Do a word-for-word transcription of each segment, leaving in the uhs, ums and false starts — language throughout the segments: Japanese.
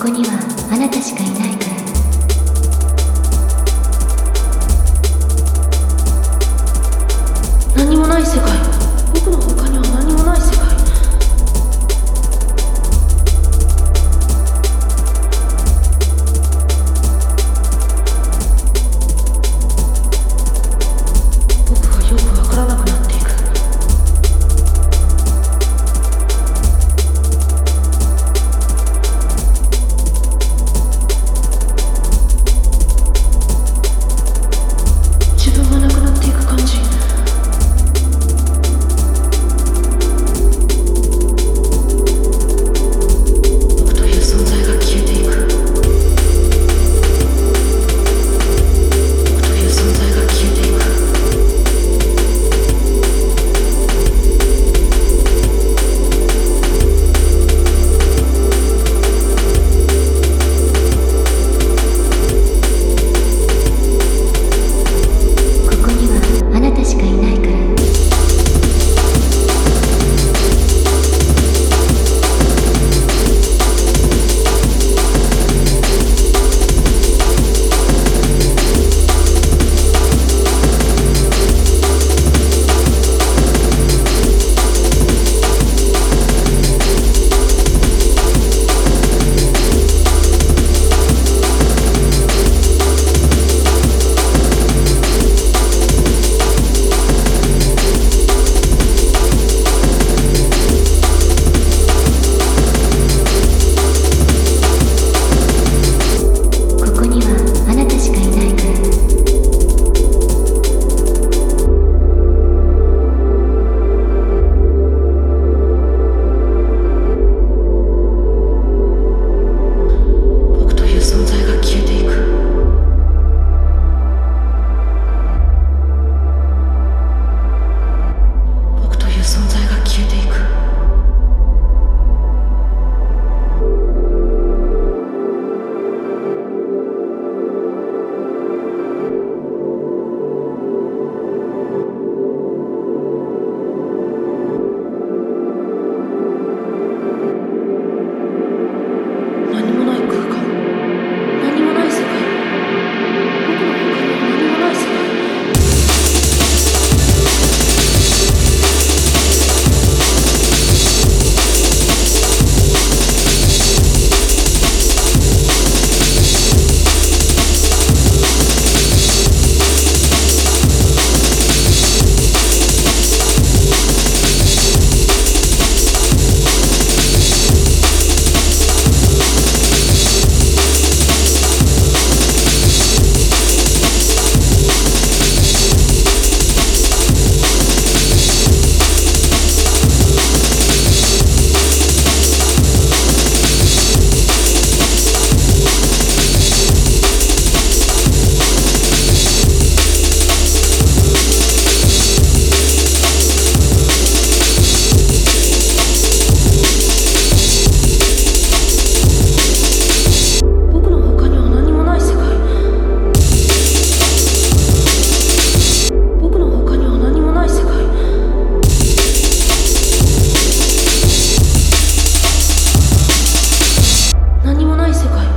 こにはあなたしかいないから。何もない世界。僕の他には何もない世界。僕がよくわからなくなっていく。自分がなくなっていく感じ。僕という存在が消えていく。僕という存在が消えていく。ここにはあなたしかいないから。ここにはあなたしかいないから。僕という存在が消えていく。僕という存在が消えていく。何もない空間。何もない世界。僕の他には何もない世界。僕の他には何もない世界。僕の他には何もない世界。何もない世界。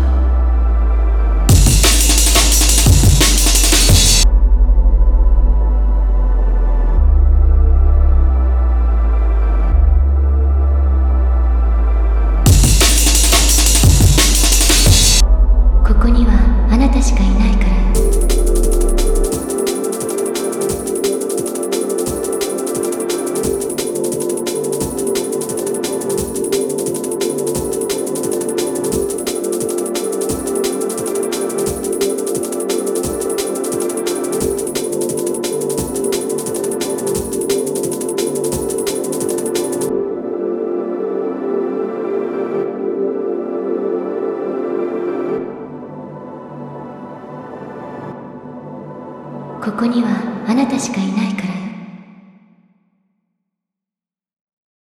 ここにはあなたしかいないから。ここにはあなたしかいないから。